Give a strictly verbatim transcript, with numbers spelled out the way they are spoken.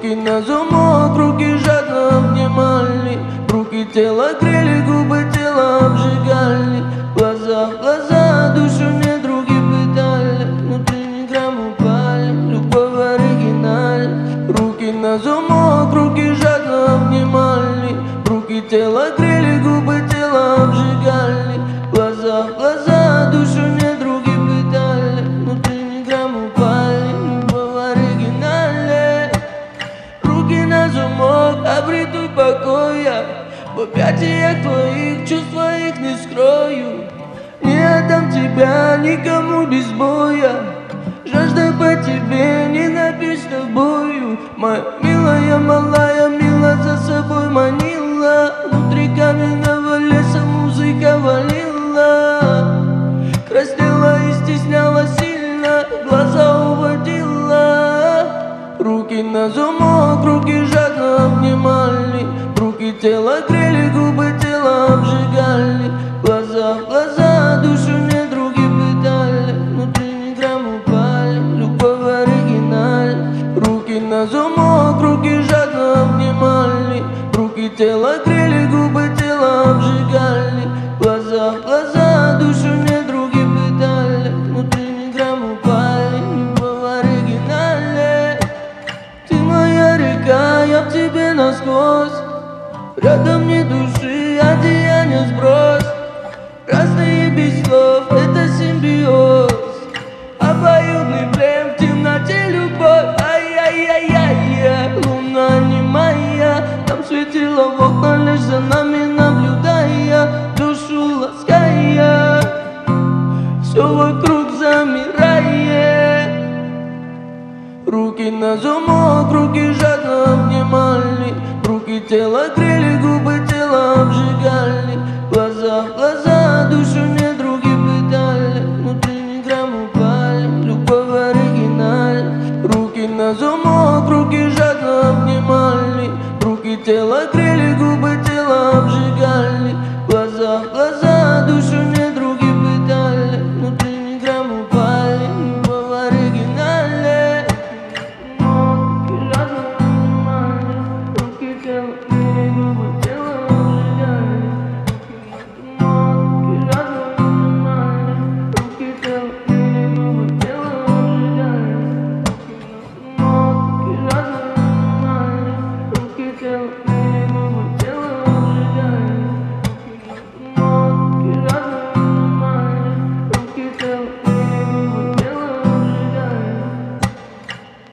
Руки на замок, руки жадно обнимали, руки тело грели, губы тело обжигали, глаза в глаза, душу недруги пытали, внутренний грамм упали, любовь в оригинале. Руки на замок, руки жадно обнимали, руки тело грели, губы тело обжигали, глаза в глаза, душу недруги пытали, внутренний грамм упали, любовь в оригинале. Руки на замок, обретуй покой, я в объятиях твоих чувства их не скрою. Не отдам тебя никому без боя, жажда по тебе не написано в бою. Моя милая, малая, мила за собой манила, внутри каменного леса музыка валила, краснела и стесняла сильно, глаза уводила. Руки на замок, руки жадно обнимали, руки тело грели, губы тело обжигали, глаза в глаза, душу недруги пытали, внутренний грамм упали, любовь в оригинале. Руки на замок, руки жадно обнимали, руки тело грели, губы тело обжигали, глаза в глаза, душу недруги пытали, внутренний грамм упали, любовь в оригинале. Ты моя река, я в тебе насквозь, рядом не души, одеяние сброс, разные без слов, это симбиоз, обоюдный плен в темноте любовь. Ай-яй-яй-яй, луна не моя, там светила в окна, лишь за нами наблюдая, душу лаская, все вокруг замирает. Руки на замок, руки жадно обнимали, руки тело грели, губы тело обжигали, глаза в глаза, душу недруги пытали, внутренний грамм упали, любовь в оригинале. Руки на замок, руки жадно обнимали, руки тело грели.